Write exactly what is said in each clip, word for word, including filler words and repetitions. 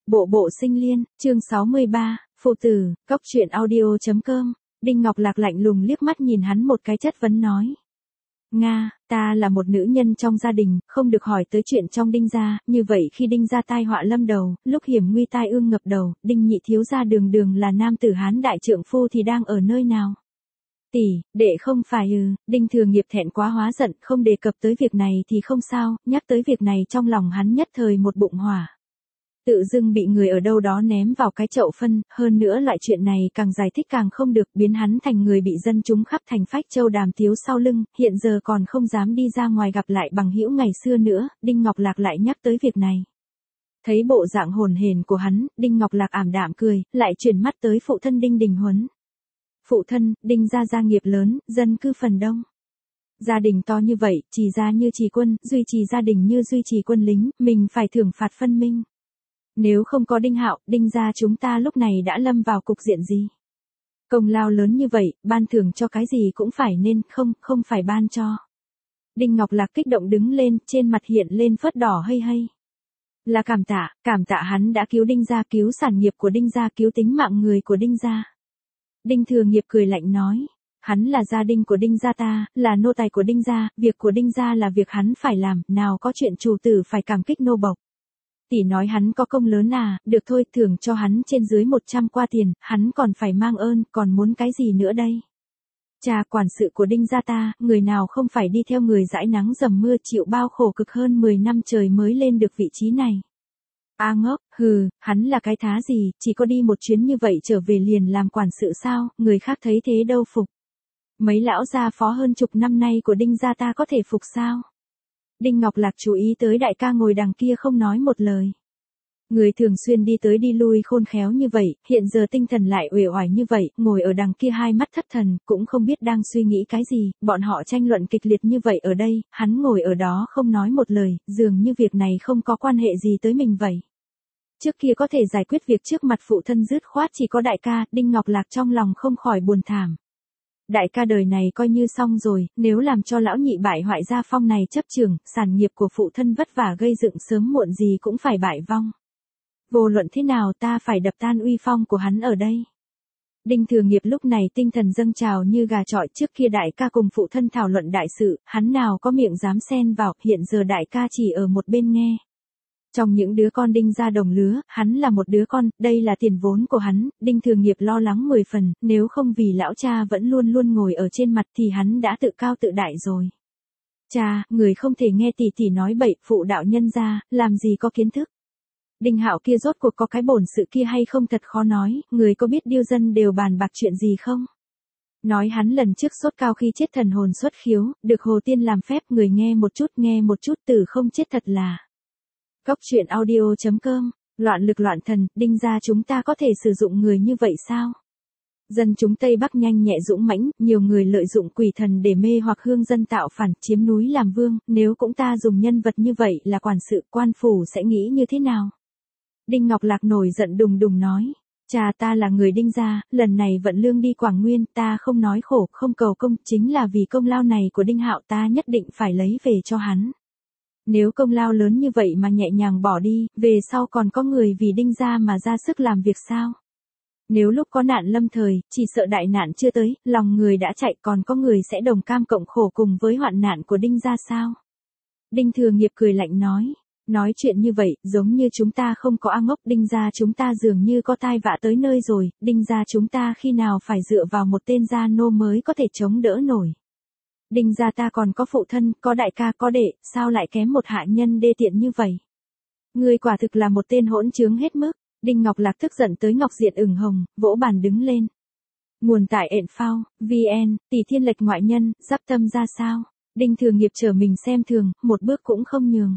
Bộ bộ sinh liên, chương sáu mươi ba, phụ tử, cốc truyện audio chấm com. Đinh Ngọc Lạc lạnh lùng liếc mắt nhìn hắn một cái chất vấn nói. Nga, ta là một nữ nhân trong gia đình, không được hỏi tới chuyện trong Đinh gia, như vậy khi Đinh gia tai họa lâm đầu, lúc hiểm nguy tai ương ngập đầu, Đinh nhị thiếu gia đường đường là nam tử hán đại trượng phu thì đang ở nơi nào? Tỷ, đệ không phải ư? Đinh Thừa Nghiệp thẹn quá hóa giận, không đề cập tới việc này thì không sao, nhắc tới việc này trong lòng hắn nhất thời một bụng hỏa. Tự dưng bị người ở đâu đó ném vào cái chậu phân, hơn nữa loại chuyện này càng giải thích càng không được, biến hắn thành người bị dân chúng khắp thành Phách Châu đàm tiếu sau lưng, hiện giờ còn không dám đi ra ngoài gặp lại bằng hữu ngày xưa nữa. Đinh Ngọc Lạc lại nhắc tới việc này. Thấy bộ dạng hồn hển của hắn, Đinh Ngọc Lạc ảm đạm cười, lại chuyển mắt tới phụ thân Đinh Đình Huấn. Phụ thân, Đinh gia gia nghiệp lớn, dân cư phần đông. Gia đình to như vậy, Trì gia như Trì Quân, duy trì gia đình như duy trì quân lính, mình phải thưởng phạt phân minh. Nếu không có Đinh Hạo, Đinh gia chúng ta lúc này đã lâm vào cục diện gì? Công lao lớn như vậy, ban thưởng cho cái gì cũng phải nên, không, không phải ban cho. Đinh Ngọc Lạc kích động đứng lên, trên mặt hiện lên phớt đỏ hây hây. Là cảm tạ, cảm tạ hắn đã cứu Đinh gia, cứu sản nghiệp của Đinh gia, cứu tính mạng người của Đinh gia. Đinh Thừa Nghiệp cười lạnh nói. Hắn là gia đình của Đinh gia ta, là nô tài của Đinh gia, việc của Đinh gia là việc hắn phải làm, nào có chuyện chủ tử phải cảm kích nô bộc. Tỷ nói hắn có công lớn à, được thôi, thưởng cho hắn trên dưới một trăm qua tiền, hắn còn phải mang ơn, còn muốn cái gì nữa đây? Cha, quản sự của Đinh gia ta, người nào không phải đi theo người dãi nắng dầm mưa chịu bao khổ cực hơn mười năm trời mới lên được vị trí này. A ngốc, hừ, hắn là cái thá gì, chỉ có đi một chuyến như vậy trở về liền làm quản sự sao, người khác thấy thế đâu phục. Mấy lão gia phó hơn chục năm nay của Đinh gia ta có thể phục sao? Đinh Ngọc Lạc chú ý tới đại ca ngồi đằng kia không nói một lời. Người thường xuyên đi tới đi lui khôn khéo như vậy, hiện giờ tinh thần lại uể oải như vậy, ngồi ở đằng kia hai mắt thất thần, cũng không biết đang suy nghĩ cái gì, bọn họ tranh luận kịch liệt như vậy ở đây, hắn ngồi ở đó không nói một lời, dường như việc này không có quan hệ gì tới mình vậy. Trước kia có thể giải quyết việc trước mặt phụ thân dứt khoát chỉ có đại ca, Đinh Ngọc Lạc trong lòng không khỏi buồn thảm. Đại ca đời này coi như xong rồi, nếu làm cho lão nhị bại hoại gia phong này chấp trường, sản nghiệp của phụ thân vất vả gây dựng sớm muộn gì cũng phải bại vong. Vô luận thế nào ta phải đập tan uy phong của hắn ở đây. Đinh Thừa Nghiệp lúc này tinh thần dâng trào như gà chọi, trước kia đại ca cùng phụ thân thảo luận đại sự, hắn nào có miệng dám xen vào, hiện giờ đại ca chỉ ở một bên nghe. Trong những đứa con Đinh gia đồng lứa, hắn là một đứa con, đây là tiền vốn của hắn, Đinh Thừa Nghiệp lo lắng mười phần, nếu không vì lão cha vẫn luôn luôn ngồi ở trên mặt thì hắn đã tự cao tự đại rồi. Cha, người không thể nghe tỷ tỷ nói bậy, phụ đạo nhân gia, làm gì có kiến thức. Đinh Hạo kia rốt cuộc có cái bổn sự kia hay không thật khó nói, người có biết điêu dân đều bàn bạc chuyện gì không? Nói hắn lần trước sốt cao khi chết thần hồn xuất khiếu, được Hồ Tiên làm phép, người nghe một chút nghe một chút từ không chết thật là. Cốc truyện audio chấm com, loạn lực loạn thần, Đinh gia chúng ta có thể sử dụng người như vậy sao? Dân chúng Tây Bắc nhanh nhẹ dũng mãnh, nhiều người lợi dụng quỷ thần để mê hoặc hương dân tạo phản, chiếm núi làm vương, nếu cũng ta dùng nhân vật như vậy là quản sự, quan phủ sẽ nghĩ như thế nào? Đinh Ngọc Lạc nổi giận đùng đùng nói, cha ta là người Đinh gia, lần này vận lương đi Quảng Nguyên, ta không nói khổ, không cầu công, chính là vì công lao này của Đinh Hạo ta nhất định phải lấy về cho hắn. Nếu công lao lớn như vậy mà nhẹ nhàng bỏ đi, về sau còn có người vì Đinh gia mà ra sức làm việc sao? Nếu lúc có nạn lâm thời, chỉ sợ đại nạn chưa tới, lòng người đã chạy, còn có người sẽ đồng cam cộng khổ cùng với hoạn nạn của Đinh gia sao? Đinh Thừa Nghiệp cười lạnh nói, nói chuyện như vậy, giống như chúng ta không có A ngốc, Đinh gia chúng ta dường như có tai vạ tới nơi rồi, Đinh gia chúng ta khi nào phải dựa vào một tên gia nô mới có thể chống đỡ nổi. Đinh gia ta còn có phụ thân, có đại ca, có đệ, sao lại kém một hạ nhân đê tiện như vậy? Ngươi quả thực là một tên hỗn trướng hết mức. Đinh Ngọc Lạc tức giận tới ngọc diện ửng hồng, vỗ bàn đứng lên. Nguồn tại ện phao, vn, tỷ thiên lệch ngoại nhân, giáp tâm ra sao? Đinh Thừa Nghiệp trở mình xem thường, một bước cũng không nhường.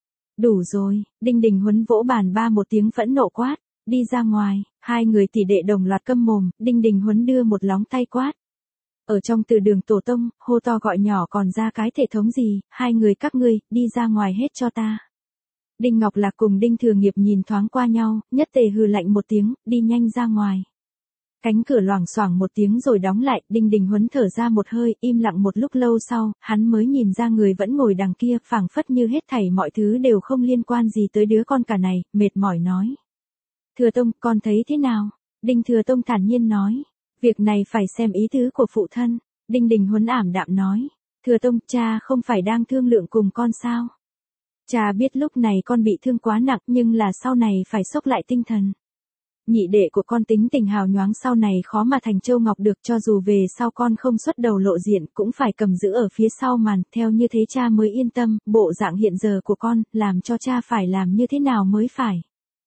Đủ rồi, Đinh Đình Huấn vỗ bàn ba một tiếng phẫn nộ quát, đi ra ngoài, hai người tỷ đệ đồng loạt câm mồm, Đinh Đình Huấn đưa một lóng tay quát. Ở trong từ đường tổ tông, hô to gọi nhỏ còn ra cái thể thống gì, hai người các ngươi, đi ra ngoài hết cho ta. Đinh Ngọc Lạc cùng Đinh Thừa Nghiệp nhìn thoáng qua nhau, nhất tề hừ lạnh một tiếng, đi nhanh ra ngoài. Cánh cửa loảng xoảng một tiếng rồi đóng lại, Đinh Đình Huấn thở ra một hơi, im lặng một lúc lâu sau, hắn mới nhìn ra người vẫn ngồi đằng kia, phảng phất như hết thảy mọi thứ đều không liên quan gì tới đứa con cả này, mệt mỏi nói. Thừa Tông, con thấy thế nào? Đinh Thừa Tông thản nhiên nói. Việc này phải xem ý tứ của phụ thân. Đinh Đình Huấn ảm đạm nói. Thừa Tông, cha không phải đang thương lượng cùng con sao? Cha biết lúc này con bị thương quá nặng nhưng là sau này phải xốc lại tinh thần. Nhị đệ của con tính tình hào nhoáng sau này khó mà thành châu ngọc được, cho dù về sau con không xuất đầu lộ diện cũng phải cầm giữ ở phía sau màn, theo như thế cha mới yên tâm. Bộ dạng hiện giờ của con, làm cho cha phải làm như thế nào mới phải?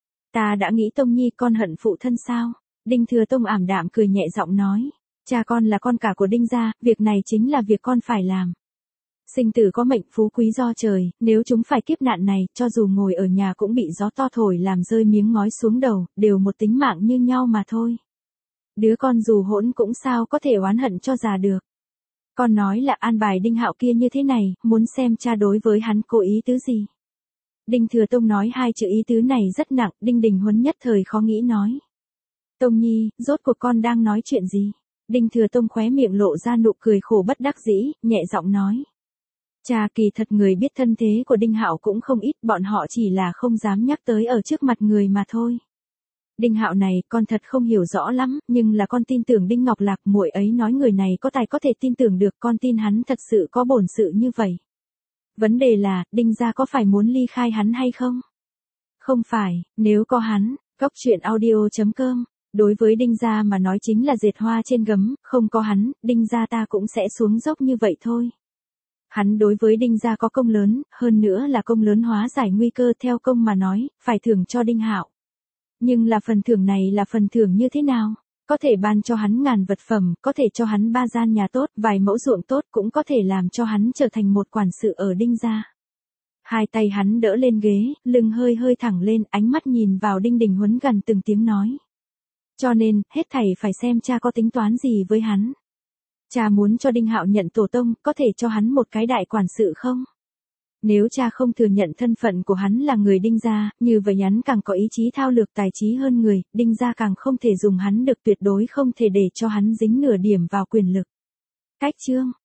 Ta đã nghĩ Tông Nhi con hận phụ thân sao? Đinh Thừa Tông ảm đạm cười nhẹ giọng nói. Cha con là con cả của Đinh gia, việc này chính là việc con phải làm. Sinh tử có mệnh, phú quý do trời, nếu chúng phải kiếp nạn này, cho dù ngồi ở nhà cũng bị gió to thổi làm rơi miếng ngói xuống đầu, đều một tính mạng như nhau mà thôi. Đứa con dù hỗn cũng sao có thể oán hận cho già được. Con nói là an bài Đinh Hạo kia như thế này, muốn xem cha đối với hắn có ý tứ gì. Đinh Thừa Tông nói hai chữ ý tứ này rất nặng, Đinh Đình Huấn nhất thời khó nghĩ nói. Tông Nhi, rốt cuộc con đang nói chuyện gì? Đinh Thừa Tông khóe miệng lộ ra nụ cười khổ bất đắc dĩ, nhẹ giọng nói. Cha, kỳ thật người biết thân thế của Đinh Hạo cũng không ít, bọn họ chỉ là không dám nhắc tới ở trước mặt người mà thôi. Đinh Hạo này, con thật không hiểu rõ lắm, nhưng là con tin tưởng Đinh Ngọc Lạc, muội ấy nói người này có tài có thể tin tưởng được, con tin hắn thật sự có bổn sự như vậy. Vấn đề là, Đinh gia có phải muốn ly khai hắn hay không? Không phải, nếu có hắn, Cóc Truyện Audio chấm com. Đối với Đinh gia mà nói chính là dệt hoa trên gấm, không có hắn, Đinh gia ta cũng sẽ xuống dốc như vậy thôi. Hắn đối với Đinh gia có công lớn, hơn nữa là công lớn hóa giải nguy cơ, theo công mà nói, phải thưởng cho Đinh Hạo. Nhưng là phần thưởng này là phần thưởng như thế nào? Có thể ban cho hắn ngàn vật phẩm, có thể cho hắn ba gian nhà tốt, vài mẫu ruộng tốt, cũng có thể làm cho hắn trở thành một quản sự ở Đinh gia. Hai tay hắn đỡ lên ghế, lưng hơi hơi thẳng lên, ánh mắt nhìn vào Đinh Đình Huấn gần từng tiếng nói. Cho nên, hết thảy phải xem cha có tính toán gì với hắn. Cha muốn cho Đinh Hạo nhận tổ tông, có thể cho hắn một cái đại quản sự không? Nếu cha không thừa nhận thân phận của hắn là người Đinh gia, như vậy hắn càng có ý chí thao lược tài trí hơn người, Đinh gia càng không thể dùng hắn được, tuyệt đối không thể để cho hắn dính nửa điểm vào quyền lực. Cách chương